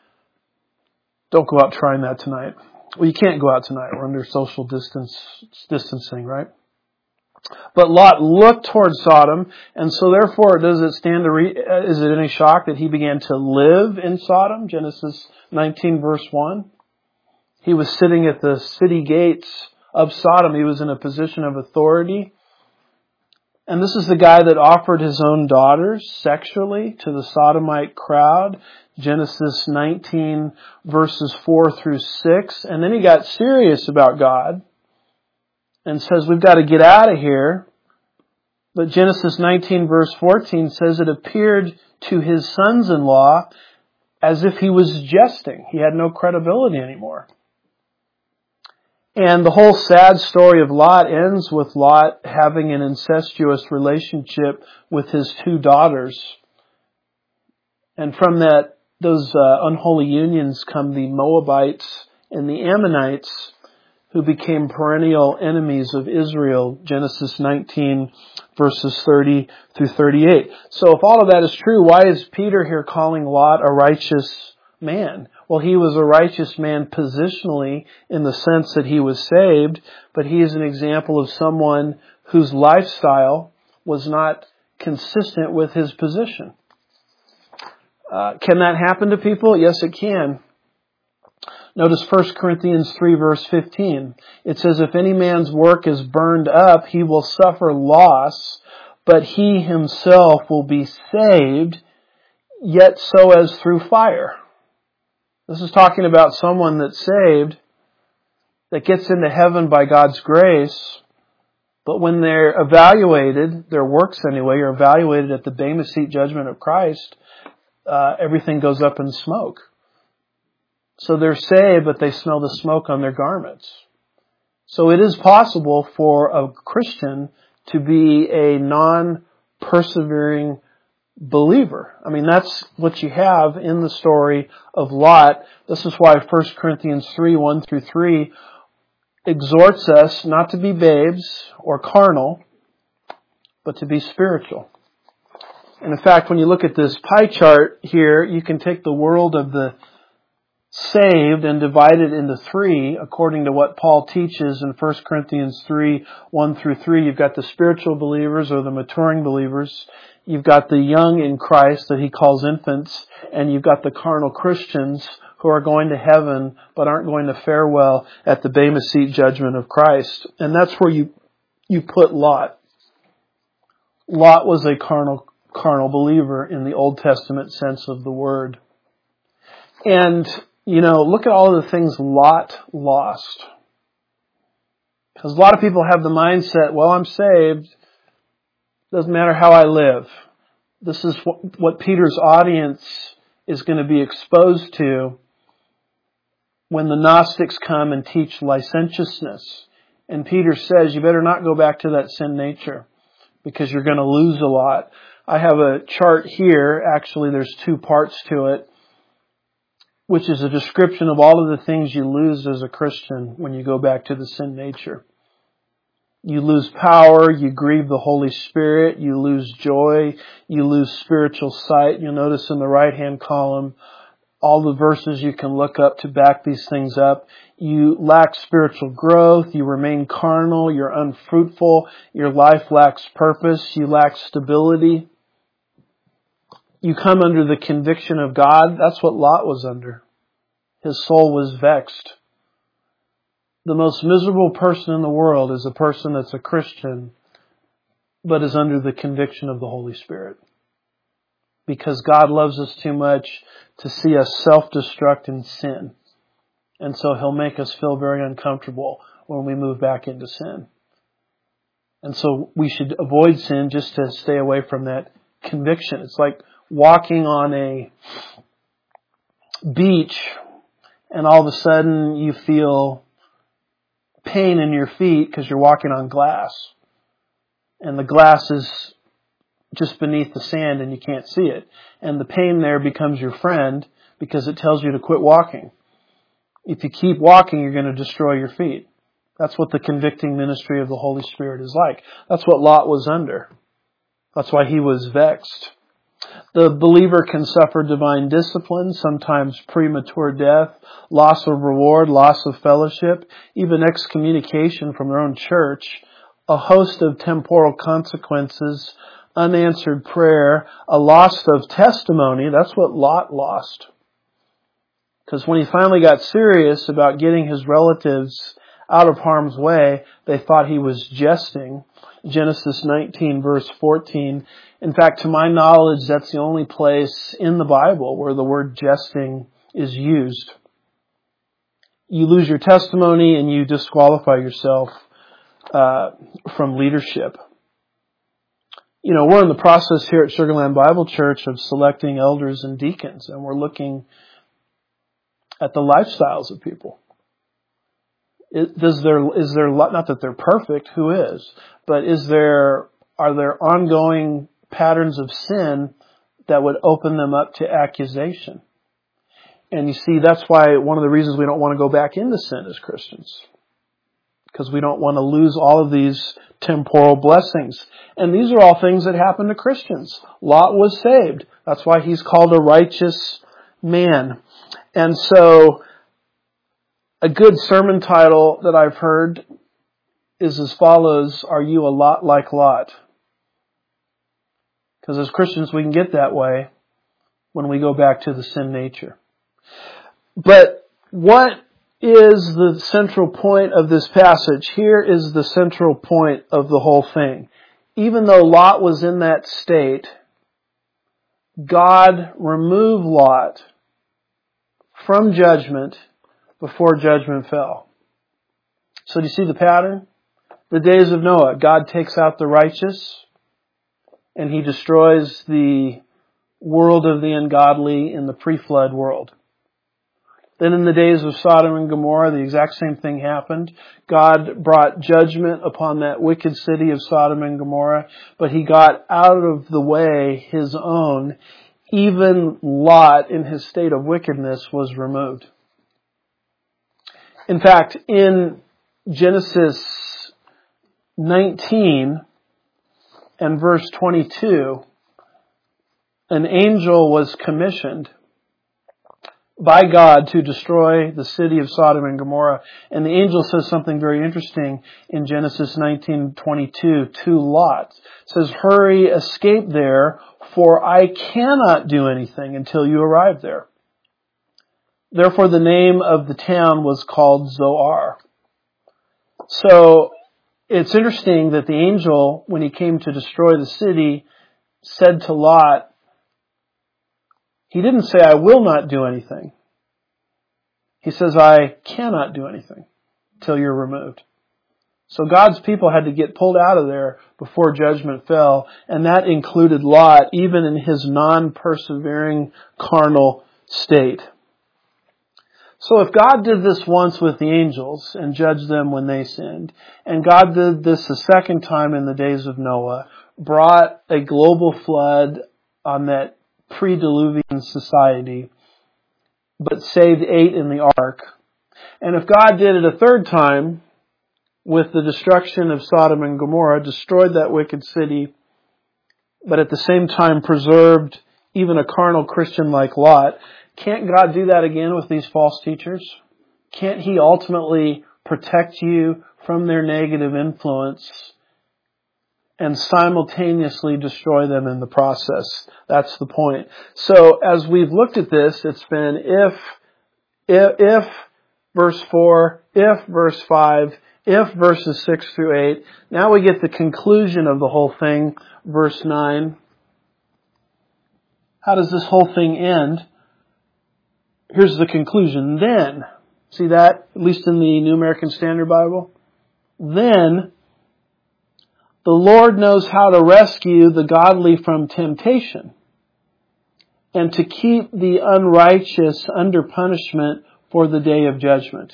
[SPEAKER 1] don't go out trying that tonight. Well, you can't go out tonight. We're under social distance, distancing, right? But Lot looked towards Sodom, and so therefore, does it stand to re- is it any shock that he began to live in Sodom? Genesis nineteen verse one. He was sitting at the city gates of Sodom. He was in a position of authority. And this is the guy that offered his own daughters sexually to the sodomite crowd. Genesis nineteen verses four through six. And then he got serious about God and says, we've got to get out of here. But Genesis nineteen verse fourteen says it appeared to his sons-in-law as if he was jesting. He had no credibility anymore. And the whole sad story of Lot ends with Lot having an incestuous relationship with his two daughters. And from that, those uh, unholy unions come the Moabites and the Ammonites, who became perennial enemies of Israel, Genesis nineteen, verses thirty through thirty-eight. So if all of that is true, why is Peter here calling Lot a righteous man? Well, he was a righteous man positionally in the sense that he was saved, but he is an example of someone whose lifestyle was not consistent with his position. Uh, can that happen to people? Yes, it can. Notice First Corinthians three verse fifteen. It says, if any man's work is burned up, he will suffer loss, but he himself will be saved, yet so as through fire. This is talking about someone that's saved, that gets into heaven by God's grace, but when they're evaluated, their works anyway, are evaluated at the Bema Seat judgment of Christ, uh, everything goes up in smoke. So they're saved, but they smell the smoke on their garments. So it is possible for a Christian to be a non-persevering believer. I mean, that's what you have in the story of Lot. This is why First Corinthians three, one through three exhorts us not to be babes or carnal, but to be spiritual. And in fact, when you look at this pie chart here, you can take the world of the saved and divide it into three according to what Paul teaches in First Corinthians three, one through three. You've got the spiritual believers or the maturing believers. You've got the young in Christ that he calls infants. And you've got the carnal Christians who are going to heaven but aren't going to fare well at the Bema Seat judgment of Christ. And that's where you, you put Lot. Lot was a carnal, carnal believer in the Old Testament sense of the word. And you know, look at all of the things Lot lost. Because a lot of people have the mindset, well, I'm saved. Doesn't matter how I live. This is what, what Peter's audience is going to be exposed to when the Gnostics come and teach licentiousness. And Peter says, you better not go back to that sin nature because you're going to lose a lot. I have a chart here. Actually, there's two parts to it, which is a description of all of the things you lose as a Christian when you go back to the sin nature. You lose power, you grieve the Holy Spirit, you lose joy, you lose spiritual sight. You'll notice in the right-hand column all the verses you can look up to back these things up. You lack spiritual growth, you remain carnal, you're unfruitful, your life lacks purpose, you lack stability. You come under the conviction of God. That's what Lot was under. His soul was vexed. The most miserable person in the world is a person that's a Christian, but is under the conviction of the Holy Spirit. Because God loves us too much to see us self-destruct in sin. And so He'll make us feel very uncomfortable when we move back into sin. And so we should avoid sin just to stay away from that conviction. It's like walking on a beach and all of a sudden you feel pain in your feet because you're walking on glass. And the glass is just beneath the sand and you can't see it. And the pain there becomes your friend because it tells you to quit walking. If you keep walking, you're going to destroy your feet. That's what the convicting ministry of the Holy Spirit is like. That's what Lot was under. That's why he was vexed. The believer can suffer divine discipline, sometimes premature death, loss of reward, loss of fellowship, even excommunication from their own church, a host of temporal consequences, unanswered prayer, a loss of testimony. That's what Lot lost. Because when he finally got serious about getting his relatives out of harm's way, they thought he was jesting. Genesis nineteen, verse fourteen. In fact, to my knowledge, that's the only place in the Bible where the word jesting is used. You lose your testimony and you disqualify yourself uh, from leadership. You know, we're in the process here at Sugar Land Bible Church of selecting elders and deacons, and we're looking at the lifestyles of people. Does there, is there, not that they're perfect, who is, but is there, are there ongoing patterns of sin that would open them up to accusation? And you see, that's why one of the reasons we don't want to go back into sin as Christians. Because we don't want to lose all of these temporal blessings. And these are all things that happen to Christians. Lot was saved. That's why he's called a righteous man. And so, a good sermon title that I've heard is as follows: Are you a lot like Lot? Because as Christians we can get that way when we go back to the sin nature. But what is the central point of this passage? Here is the central point of the whole thing. Even though Lot was in that state, God removed Lot from judgment before judgment fell. So do you see the pattern? The days of Noah, God takes out the righteous and He destroys the world of the ungodly in the pre-flood world. Then in the days of Sodom and Gomorrah, the exact same thing happened. God brought judgment upon that wicked city of Sodom and Gomorrah, but He got out of the way His own. Even Lot, in his state of wickedness, was removed. In fact, in Genesis nineteen and verse twenty-two, an angel was commissioned by God to destroy the city of Sodom and Gomorrah. And the angel says something very interesting in Genesis nineteen twenty-two to Lot. It says, "Hurry, escape there, for I cannot do anything until you arrive there." Therefore the name of the town was called Zoar. So it's interesting that the angel, when he came to destroy the city, said to Lot, he didn't say, "I will not do anything." He says, "I cannot do anything till you're removed." So God's people had to get pulled out of there before judgment fell, and that included Lot, even in his non-persevering carnal state. So if God did this once with the angels and judged them when they sinned, and God did this a second time in the days of Noah, brought a global flood on that pre-diluvian society, but saved eight in the ark. And if God did it a third time with the destruction of Sodom and Gomorrah, destroyed that wicked city, but at the same time preserved even a carnal Christian like Lot, can't God do that again with these false teachers? Can't He ultimately protect you from their negative influence and simultaneously destroy them in the process? That's the point. So as we've looked at this, it's been if, if, if verse four, if verse five, if verses six through eight. Now we get the conclusion of the whole thing, verse nine. How does this whole thing end? Here's the conclusion. Then, see that, at least in the New American Standard Bible? Then, the Lord knows how to rescue the godly from temptation and to keep the unrighteous under punishment for the day of judgment.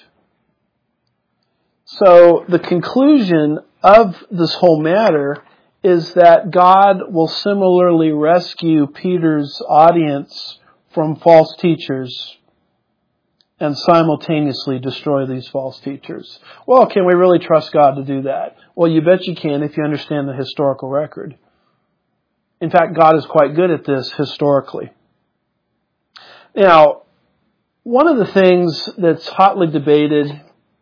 [SPEAKER 1] So the conclusion of this whole matter is that God will similarly rescue Peter's audience from false teachers and simultaneously destroy these false teachers. Well, can we really trust God to do that? Well, you bet you can if you understand the historical record. In fact, God is quite good at this historically. Now, one of the things that's hotly debated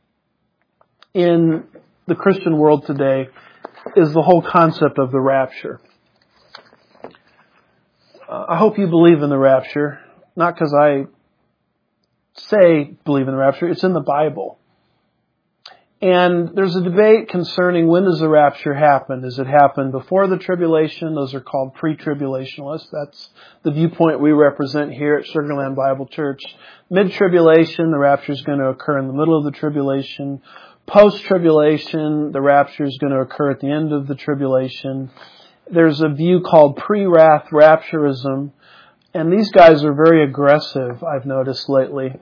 [SPEAKER 1] in the Christian world today is the whole concept of the rapture. Uh, I hope you believe in the rapture, not because I say believe in the rapture. It's in the Bible. And there's a debate concerning when does the rapture happen. Does it happen before the tribulation? Those are called pre-tribulationalists. That's the viewpoint we represent here at Sugar Land Bible Church. Mid-tribulation, the rapture is going to occur in the middle of the tribulation. Post-tribulation, the rapture is going to occur at the end of the tribulation. There's a view called pre-wrath rapturism. And these guys are very aggressive, I've noticed lately.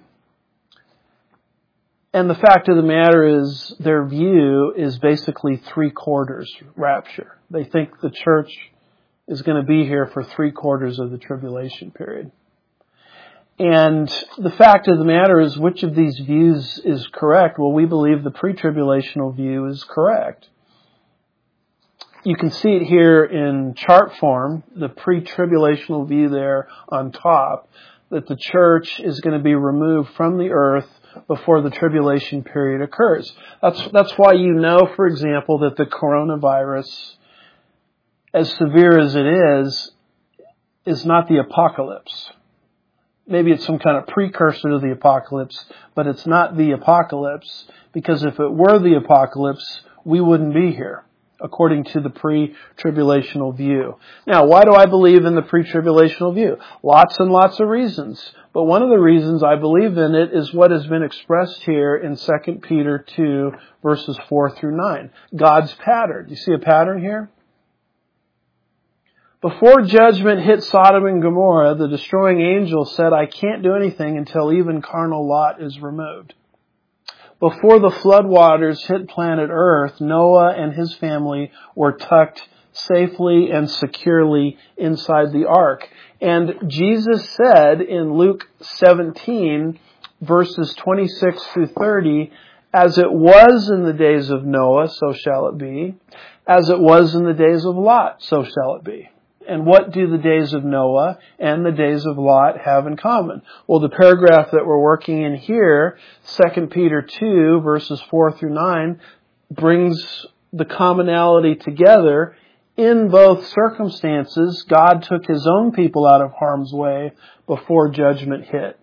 [SPEAKER 1] And the fact of the matter is, their view is basically three quarters rapture. They think the church is going to be here for three quarters of the tribulation period. And the fact of the matter is, which of these views is correct? Well, we believe the pre-tribulational view is correct. You can see it here in chart form, the pre-tribulational view there on top, that the church is going to be removed from the earth before the tribulation period occurs. That's, that's why you know, for example, that the coronavirus, as severe as it is, is not the apocalypse. Maybe it's some kind of precursor to the apocalypse, but it's not the apocalypse, because if it were the apocalypse, we wouldn't be here, according to the pre-tribulational view. Now, why do I believe in the pre-tribulational view? Lots and lots of reasons. But one of the reasons I believe in it is what has been expressed here in Second Peter two, verses four through nine. God's pattern. You see a pattern here? Before judgment hit Sodom and Gomorrah, the destroying angel said, I can't do anything until even carnal Lot is removed. Before the floodwaters hit planet Earth, Noah and his family were tucked safely and securely inside the ark. And Jesus said in Luke seventeen, verses twenty-six through thirty, as it was in the days of Noah, so shall it be. As it was in the days of Lot, so shall it be. And what do the days of Noah and the days of Lot have in common? Well, the paragraph that we're working in here, Second Peter two, verses four through nine, brings the commonality together. In both circumstances, God took His own people out of harm's way before judgment hit.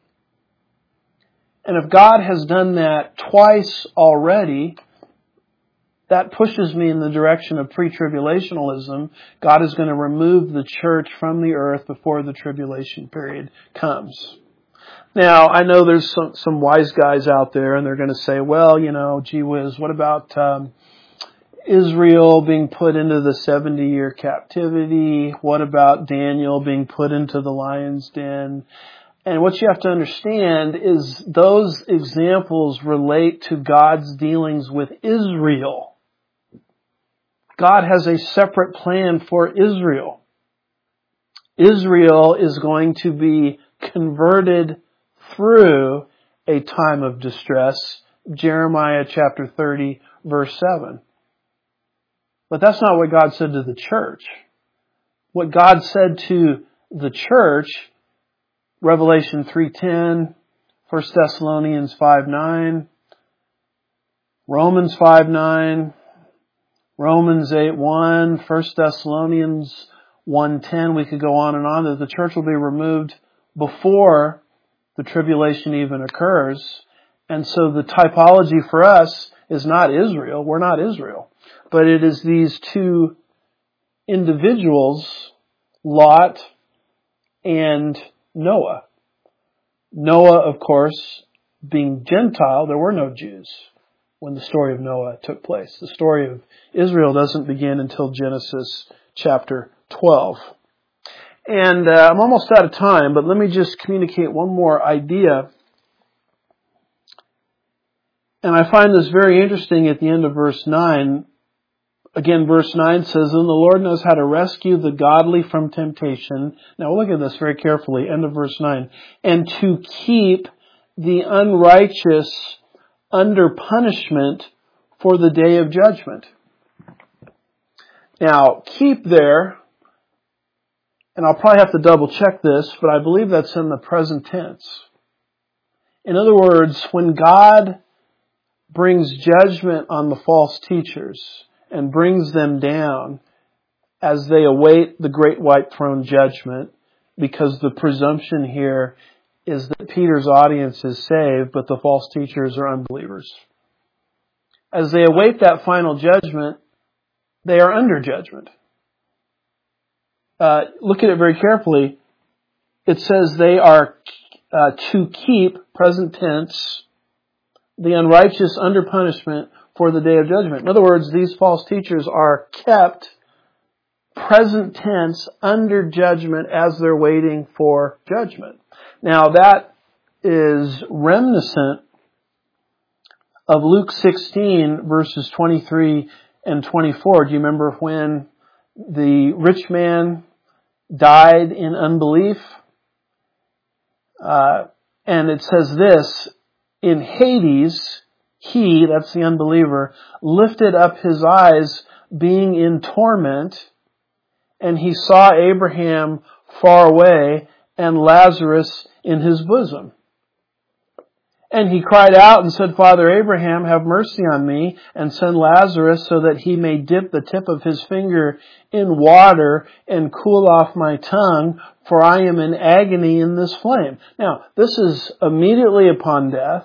[SPEAKER 1] And if God has done that twice already, that pushes me in the direction of pre-tribulationalism. God is going to remove the church from the earth before the tribulation period comes. Now, I know there's some, some wise guys out there, and they're going to say, well, you know, gee whiz, what about um, Israel being put into the seventy-year captivity? What about Daniel being put into the lion's den? And what you have to understand is those examples relate to God's dealings with Israel. God has a separate plan for Israel. Israel is going to be converted through a time of distress. Jeremiah chapter thirty, verse seven. But that's not what God said to the church. What God said to the church, Revelation three ten, First Thessalonians five nine, Romans five nine, Romans eight one, First Thessalonians one ten, we could go on and on, that the church will be removed before the tribulation even occurs. And so the typology for us is not Israel. We're not Israel. But it is these two individuals, Lot and Noah. Noah, of course, being Gentile, there were no Jews when the story of Noah took place. The story of Israel doesn't begin until Genesis chapter twelve. And uh, I'm almost out of time, but let me just communicate one more idea. And I find this very interesting at the end of verse nine. Again, verse nine says, and the Lord knows how to rescue the godly from temptation. Now look at this very carefully. End of verse nine. And to keep the unrighteous under punishment for the day of judgment. Now, keep there, and I'll probably have to double check this, but I believe that's in the present tense. In other words, when God brings judgment on the false teachers and brings them down as they await the great white throne judgment, because the presumption here is that Peter's audience is saved, but the false teachers are unbelievers. As they await that final judgment, they are under judgment. Uh, look at it very carefully. It says they are uh, to keep, present tense, the unrighteous under punishment for the day of judgment. In other words, these false teachers are kept, present tense, under judgment as they're waiting for judgment. Now that is reminiscent of Luke sixteen, verses twenty-three and twenty-four. Do you remember when the rich man died in unbelief? Uh, and it says this, in Hades, he, that's the unbeliever, lifted up his eyes being in torment, and he saw Abraham far away and Lazarus in his bosom. And he cried out and said, Father Abraham, have mercy on me and send Lazarus so that he may dip the tip of his finger in water and cool off my tongue, for I am in agony in this flame. Now, this is immediately upon death,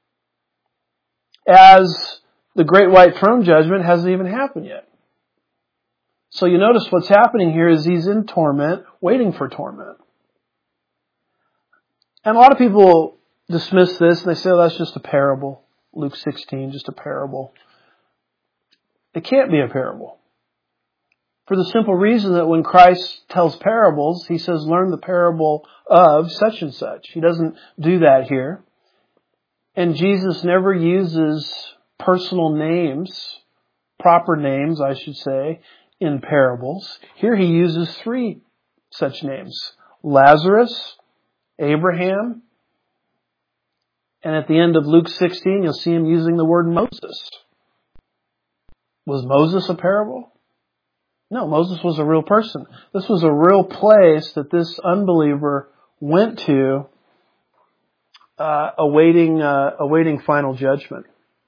[SPEAKER 1] as the great white throne judgment hasn't even happened yet. So you notice what's happening here is he's in torment, waiting for torment. And a lot of people dismiss this and they say, oh, that's just a parable. Luke sixteen, just a parable. It can't be a parable. For the simple reason that when Christ tells parables, He says, learn the parable of such and such. He doesn't do that here. And Jesus never uses personal names, proper names, I should say, in parables. Here He uses three such names. Lazarus, Abraham, and at the end of Luke sixteen, you'll see Him using the word Moses. Was Moses a parable? No, Moses was a real person. This was a real place that this unbeliever went to uh, awaiting uh, awaiting final judgment.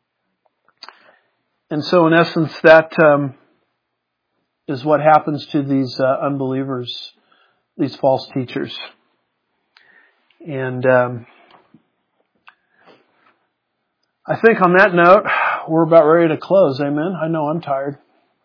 [SPEAKER 1] And so in essence, that um, is what happens to these uh, unbelievers, these false teachers. And um, I think on that note, we're about ready to close. Amen. I know I'm tired.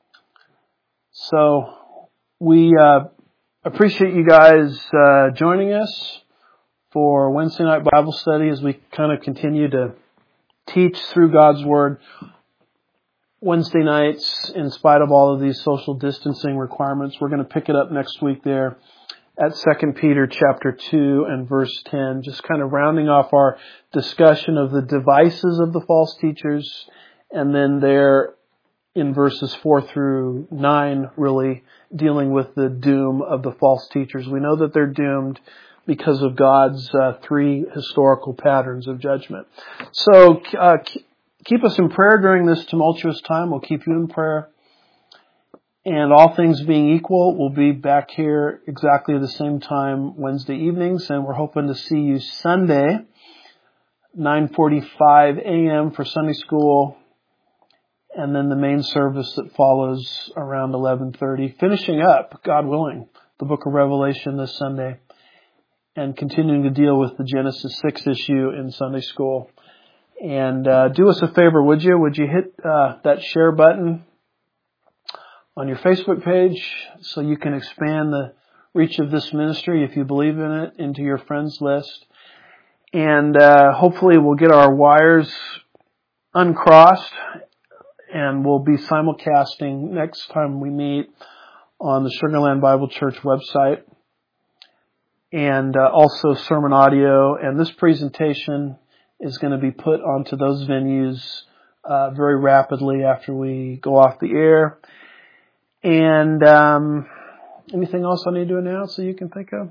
[SPEAKER 1] So we uh, appreciate you guys uh, joining us for Wednesday night Bible study as we kind of continue to teach through God's Word. Wednesday nights, in spite of all of these social distancing requirements, we're going to pick it up next week there at Second Peter chapter two and verse ten, just kind of rounding off our discussion of the devices of the false teachers, and then there in verses four through nine, really dealing with the doom of the false teachers. We know that they're doomed because of God's uh, three historical patterns of judgment. So uh, keep us in prayer during this tumultuous time. We'll keep you in prayer. And all things being equal, we'll be back here exactly at the same time Wednesday evenings, and we're hoping to see you Sunday, nine forty-five a.m. for Sunday school, and then the main service that follows around eleven thirty, finishing up, God willing, the book of Revelation this Sunday, and continuing to deal with the Genesis six issue in Sunday school. And uh, do us a favor, would you? Would you hit uh, that share button on your Facebook page so you can expand the reach of this ministry, if you believe in it, into your friends list. And uh, hopefully we'll get our wires uncrossed, and we'll be simulcasting next time we meet on the Sugar Land Bible Church website, and uh, also sermon audio. And this presentation is going to be put onto those venues uh, very rapidly after we go off the air. And um, anything else I need to announce that you can think of?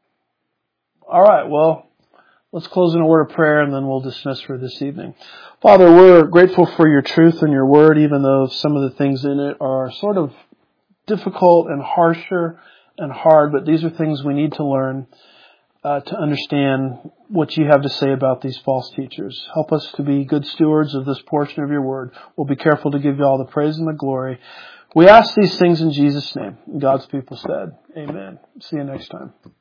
[SPEAKER 1] All right, well, let's close in a word of prayer, and then we'll dismiss for this evening. Father, we're grateful for your truth and your word, even though some of the things in it are sort of difficult and harsher and hard, but these are things we need to learn uh, to understand what you have to say about these false teachers. Help us to be good stewards of this portion of your word. We'll be careful to give you all the praise and the glory. We ask these things in Jesus' name. God's people said, amen. See you next time.